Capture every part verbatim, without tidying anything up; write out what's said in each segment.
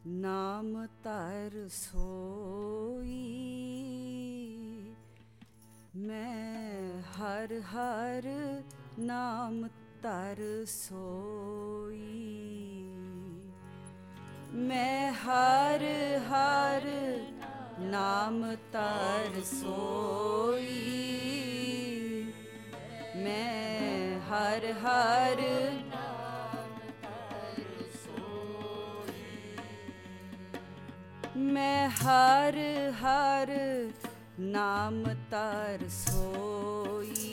ਨਾਮ ਧਰ ਸੋਈ। ਮੈਂ ਹਰ ਹਰ ਨਾਮ ਧਰ ਸੋਈ। ਮੈਂ ਹਰ ਹਰ ਨਾਮ ਧਰ ਸੋਈ। ਮੈਂ ਹਰ ਹਰ ਮੈਂ ਹਰ ਹਰ ਨਾਮ ਧਰ ਸੋਈ।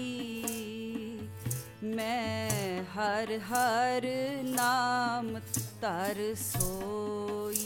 ਮੈਂ ਹਰ ਹਰ ਨਾਮ ਧਰ ਸੋਈ।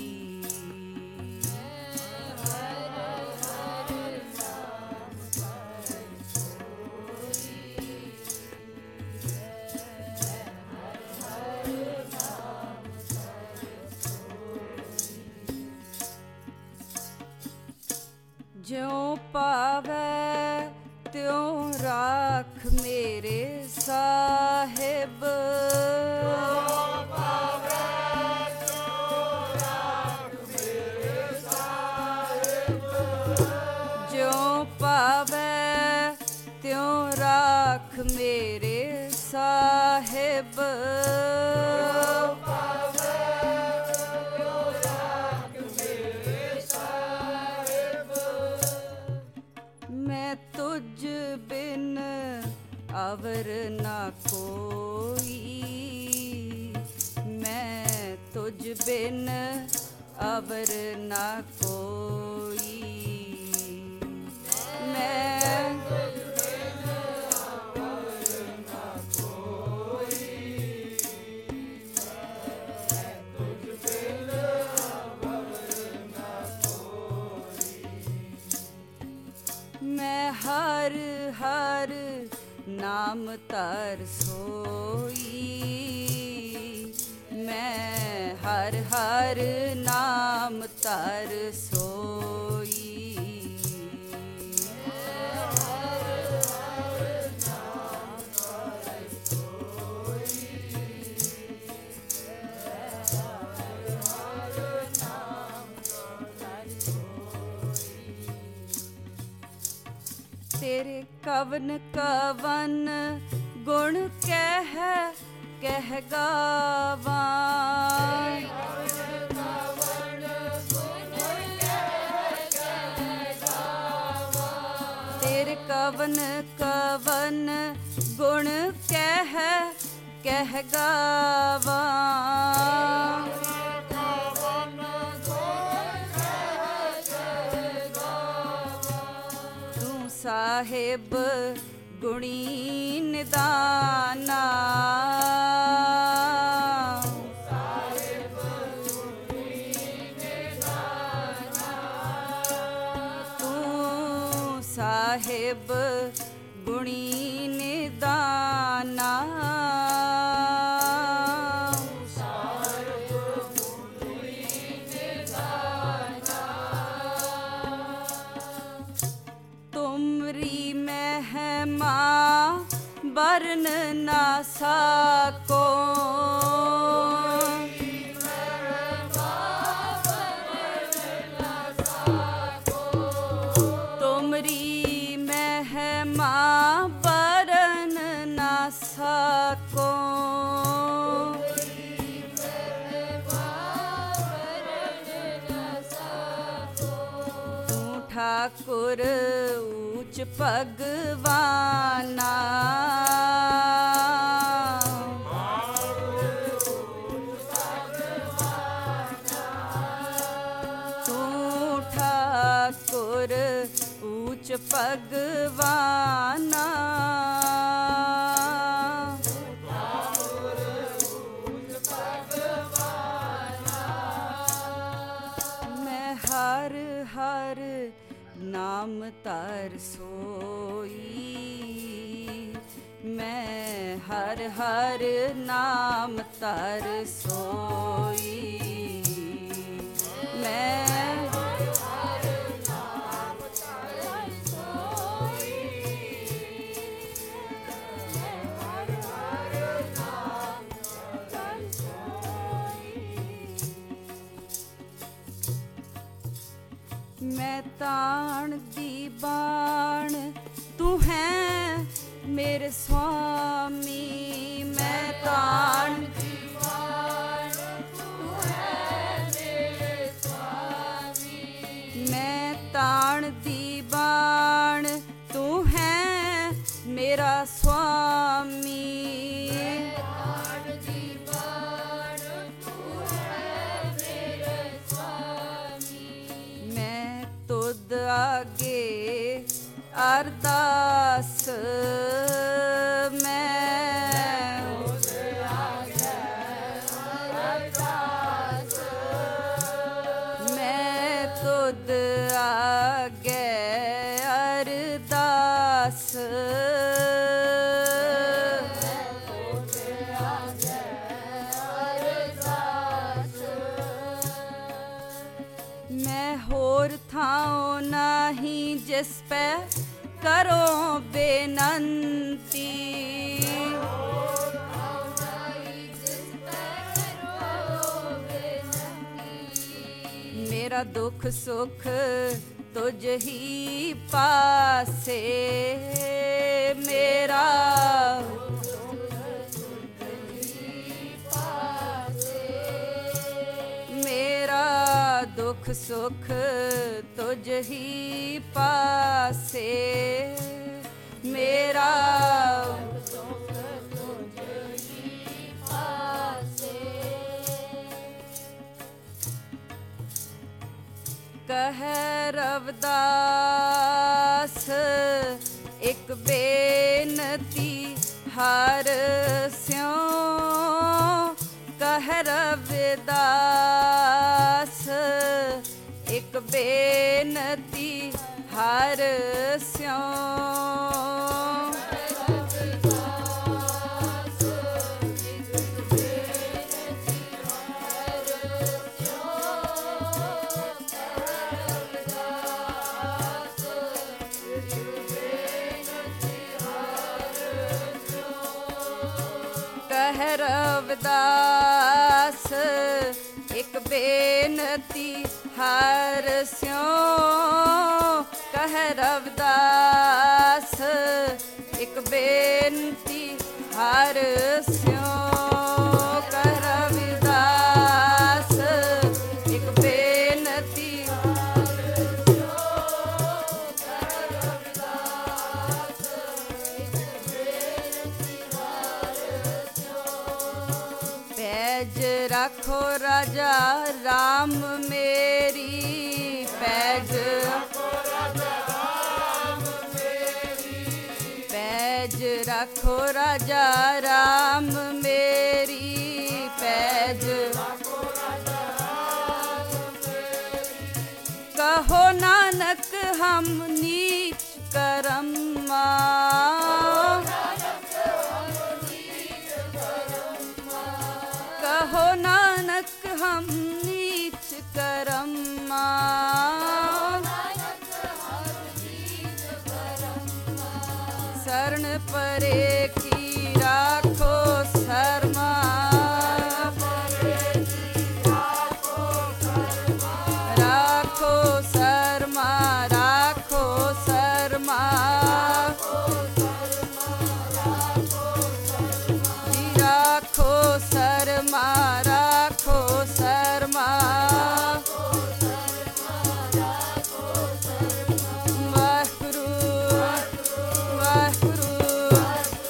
ਜਿਉ ਪਾਵੈ ਤਿਉ ਰਾਖ ਮੇਰੇ ਸਾਹਿਬ। ਜਿਉ ਪਾਵੈ ਤਿਉ ਰਾਖ ਮੇਰੇ ਸਾਹਿਬ। ਜਿਉ ਪਾਵੈ ਤਿਉ ਰਾਖ ਮੇਰੇ ਸਾਹਿਬ। ਮੈਂ ਤੁਝ ਬਿਨ ਅਵਰ ਨਾ ਕੋਈ। ਮੈਂ ਤੁਝ ਬਿਨ ਅਵਰ ਨਾ ਕੋਈ। ਮੈਂ ਤੁਝ ਬਿਨ ਅਵਰ ਨਾ ਕੋਈ। ਮੈਂ ਤੁਝ ਬਿਨ ਅਵਰ ਨਾ ਕੋਈ। ਮੈਂ ਹਰ ਹਰ ਨਾਮ ਧਰ ਸੋਈ। ਮੈਂ ਹਰ ਹਰ ਨਾਮ ਧਰ ਸੋਈ। ਤੇਰੇ ਕਵਨ ਕਵਨ ਗੁਣ ਕਹਿ ਕਹਿ ਗਾਵਾਂ। ਤੇਰੇ ਕਵਨ ਕਵਨ ਗੁਣ ਕਹਿ ਕਹਿ ਗਾਵਾਂ। ਸਾਹਿਬ ਗੁਣੀ ਨਿਦਾਨਾ। ਸਾਹਿਬ ਗੁਣੀ ਨਿਦਾਨਾ। ਤੂੰ ਸਾਹਿਬ ਗੁਣੀ ਨਿਦਾਨਾ। ਤੁਮਰੀ ਮਹਿਮਾ ਵਰਨ ਨਾ ਸਕੋ। ਤੁਮਰੀ ਮਹਿਮਾ ਵਰਨ ਨਾ ਸਕੋ। ਤੂੰ ਠਾਕੁਰ ਊਚ ਭਗਵਾਨਾ। ਤੂੰ ਠਾਕੁਰ ਊਚ ਭਗਵਾਨਾ। ਮੈਂ ਹਰ ਹਰ ਨਾਮ ਧਰ ਸੋਈ। ਮੈਂ ਹਰ ਹਰ ਨਾਮ ਧਰ ਸੋਈ। ਮੈਂ ਹਰ ਹਰ ਨਾਮ ਧਰ ਸੋਈ। ਮੈਂ ਹਰ ਹਰ ਨਾਮ ਧਰ ਸੋਈ। मैं ताण दी बाण तू है मेरे स्वामी। मैं ताण दी बाण तू है मेरे स्वामी। मैं ताण दी बाण तू है मेरा स्वामी। तुद आगे अरदास मैं मैं तुद आगे अरदास। मैं होर थाओ नाही जिस पे करो बेनंती। मेरा दुख सुख तुझ ही पासे। मेरा मेरा दुख सुख तुझ ही पासे। मेरा दुख तुझ ही पासे। कह रविदास एक बेनती हर स्यों। कह रविदास एक बेनती हर स्यों। कह रविदास एक बेनती हर स्यों। कह रविदास एक बेनती हर स्यों। कह रविदास एक बेनती पैज रखो राजा राम मेरी। पैज पैज रखो राजा राम मेरी। पैज कहो नानक हम नीच करम्मा। कहो नानक हम नीच करम्मा। शरण परे की राखो शर्मा। राखो शर्मा राखो शर्मा। जी राखो शर्मा राखो शर्मा। वाहिगुरु वाहिगुरु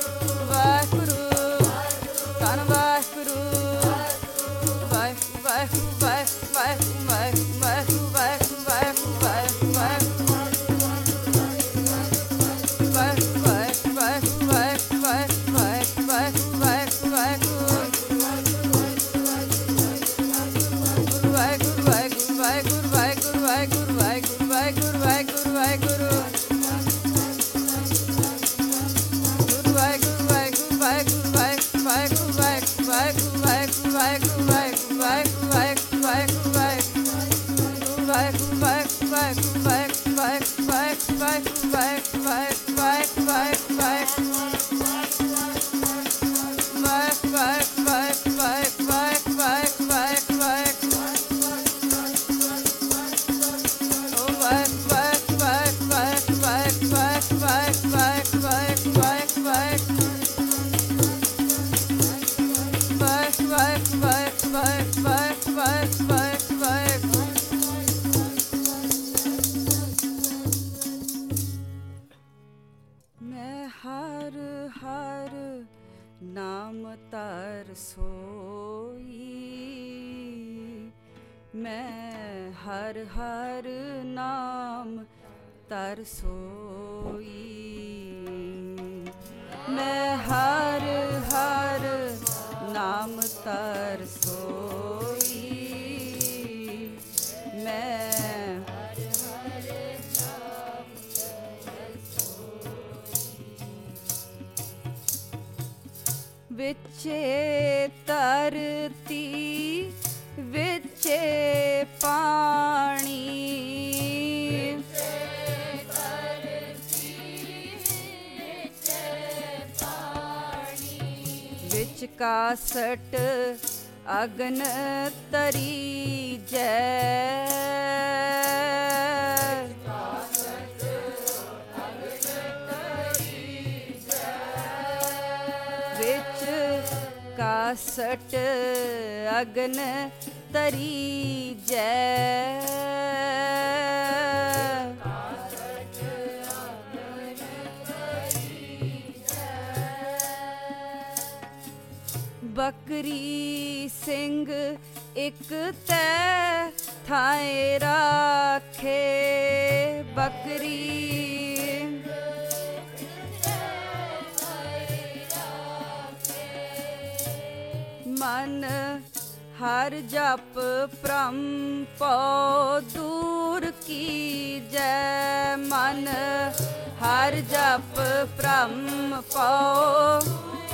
ਮੈਂ ਹਰ ਹਰ ਨਾਮ ਤਰ ਸੋਈ, ਮੈਂ ਹਰ ਹਰ ਨਾਮ ਤਰ ਸੋਈ, ਮੈਂ ਵਿਚੇ ਧਰਤੀ ਵਿਚੇ ਪਾਣੀ, ਵਿਚੇ ਧਰਤੀ ਵਿਚੇ ਪਾਣੀ, ਵਿਚ ਕਾਸਟ ਅਗਨ ਤਰੀ ਜੈ, ਕਾਸਟ ਅਗਨ ਤਰੀ ਜੈ, ਬਕਰੀ ਸਿੰਘ ਇੱਕ ਤੈ ਥਾਏ ਰਾਖੇ, ਬਕਰੀ ਮਨ ਹਰ ਜਪ ਭ੍ਰਮ ਪਉ ਦੂਰ ਕੀਜੈ, ਮਨ ਹਰ ਜਪ ਭ੍ਰਮ ਪਉ,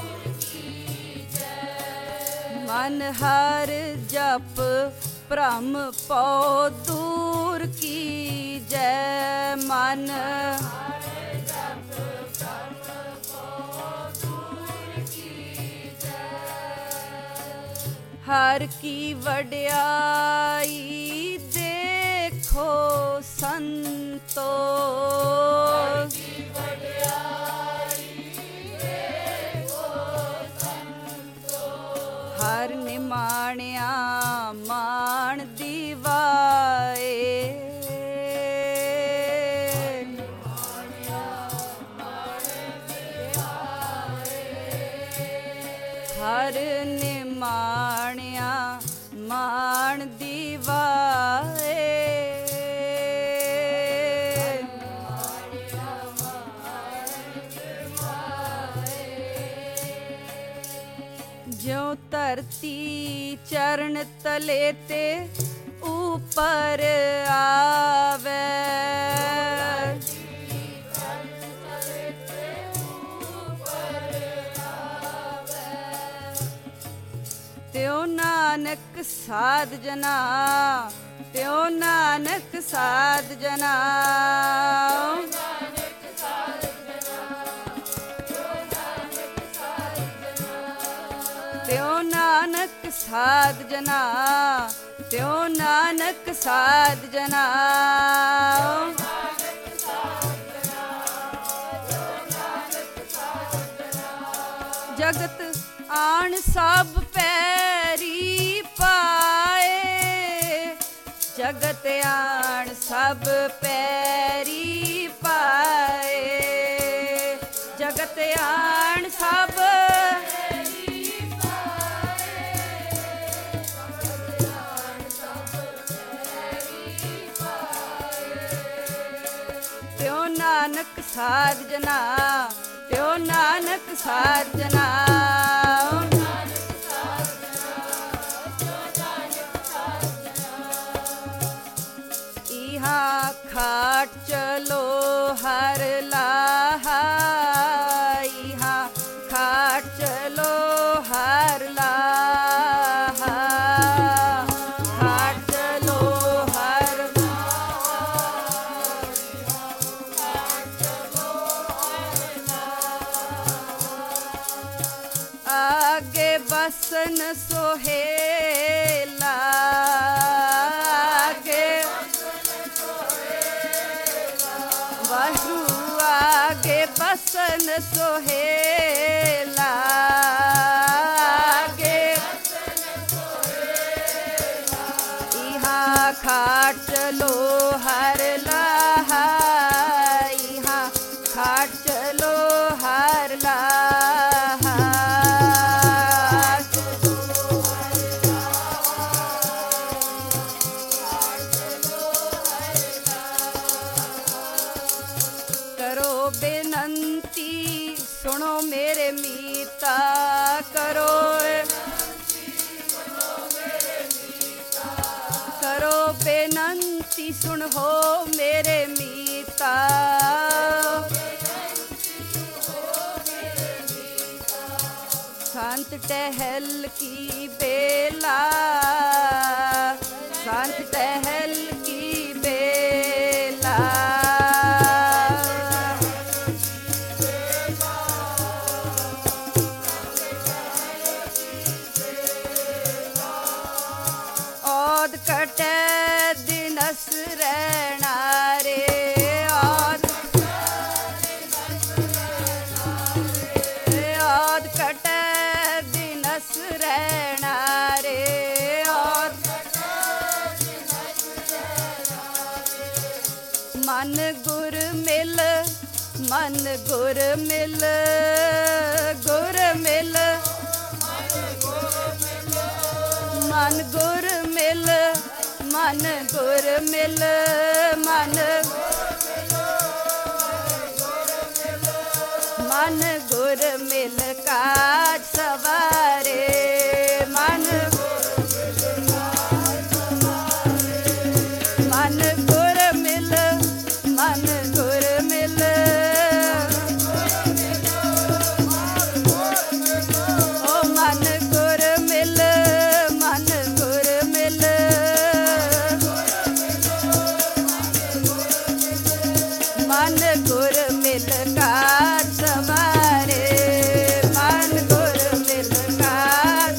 ਮਨ ਹਰ ਜਪ ਭ੍ਰਮ ਪਉ ਦੂਰ ਕੀਜੈ, ਮਨ ਹਰ ਕੀ ਵਡਿਆਈ ਦੇਖੋ ਸੰਤੋ, ਹਰ ਕੀ ਵਡਿਆਈ ਦੇਖੋ ਸੰਤੋ, ਹਰ ਨਿਮਾਣਿਆ ਮਾਣ ਦੀਵਾਏ, ਹਰ ਨਿਮਾਣਿਆ ਮਾਣ ਦੀਵਾਏ, ਜਿਉ ਧਰਤੀ ਚਰਨ ਤਲੇ ਤੇ ਉਪਰ ਆਵੇ, ਤਿਉ ਨਾਨਕ ਸਾਧ ਜਨਾ, ਤਿਉ ਨਾਨਕ ਸਾਧ ਜਨਾ, ਤਿਉ ਨਾਨਕ ਸਾਧ ਜਨਾ, ਤਿਉ ਨਾਨਕ ਸਾਧ ਜਨਾ, ਜਗਤ ਆਣ ਸਭ ਪੈਰੀ ਪਾਏ, ਜਗਤ ਆਣ ਸਭ ਪੈਰੀ ਪਾਏ, ਜਗਤ ਆਣ ਸਭ ਪੈਰੀ ਪਾਏ, ਜਗਤ ਆਣ ਸਭ ਪੈਰੀ ਪਾਏ, ਤਿਉ ਨਾਨਕ ਸਾਧ ਜਨਾ, ਤਿਉ ਨਾਨਕ ਸਾਧ ਜਨਾ, ਇਹਾ ਖਾਟ ਚਲੋ ਹਰ ਲਾਹਾ, ਇਹਾ ਖਾਟ ਚਲੋ ਹਰ ਲਾਹਾ, ਖਾਟ ਚਲੋ ਹਰ ਆਗੇ ਬਸਨ ਸੋਹੇਲਾ, ਆਗੇ ਵਾਹਿਗੁਰੂ ਆਗੇ ਬਸਨ ਸੋਹੇਲਾ, ਆਗੇ ਇਹਾ ਖਾਟ ਚਲੋ ਹਰ ਲਾਹਾ, ਇਹਾ ਖਾਟ ਚਲੋ ਹਰ ਲਾਹਾ, सुनो मेरे मीता करो करो बेनंती सुन हो मेरे मीता संत टहल की बेला संत टहल की बेला औद कटे दिनस रहना रे औद औद कटे दिनस रहना रे औद मन गुर मिल मन गुर मिल गुर मिल मन गुर मिल मन गुर मिल मन मन गुर मिल काज सवारे मन मन गुर मिल मन गुर मिल ओ मन गुर मिल मन गुर मिल मन गुर मिल काज सवारे मन गुर मिल काज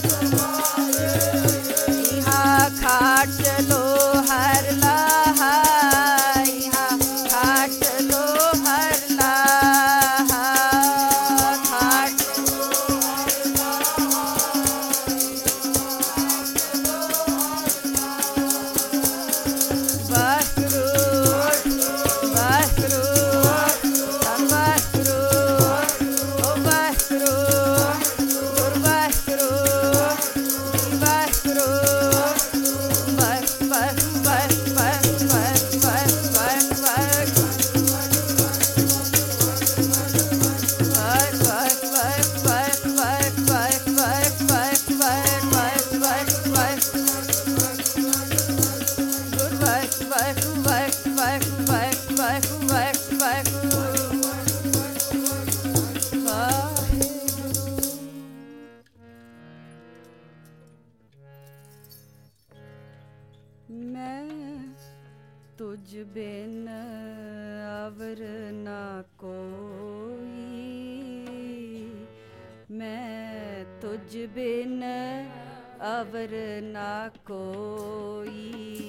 यहाँ खाट चलो हर लाहा यहाँ खाट लो हर लाहा खाट बसरू बसरू बसरू ओ बसरू गुर बसरू बसरू बस बस बस बस बस बस बस बस मैं तुझ बिन अवर ना कोई मैं तुझ बिन अवर ना कोई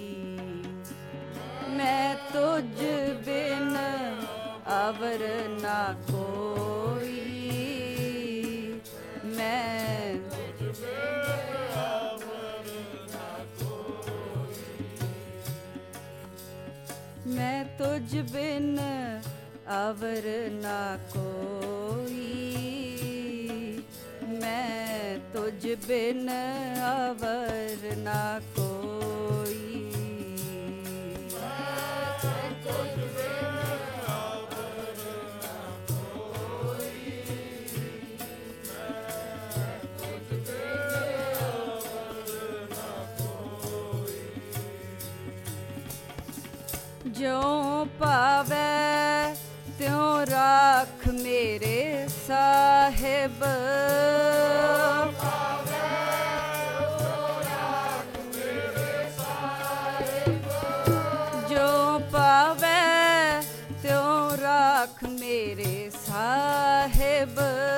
मैं तुझ बिन अवर ना कोई मैं मैं तुझ बिन अवर ना कोई मैं तुझ बिन अवर ना कोई ज्यों पावे त्यों राख मेरे साहिब ज्यों पावे त्यों राख मेरे साहिब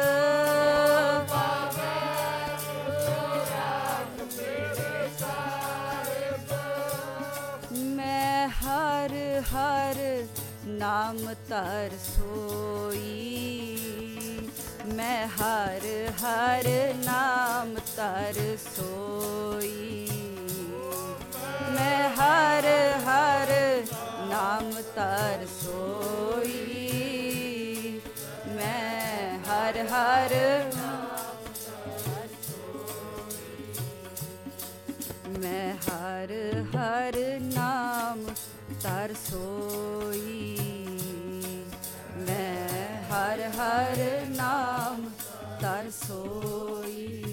मैं हर हर नाम तर सोई मैं हर हर नाम तर सोई मैं हर हर नाम तर सोई मैं हर हर मैं हर हर नाम तर सोई मैं ਹਰ ਹਰ ਨਾਮ ਤਰ ਸੋਈ।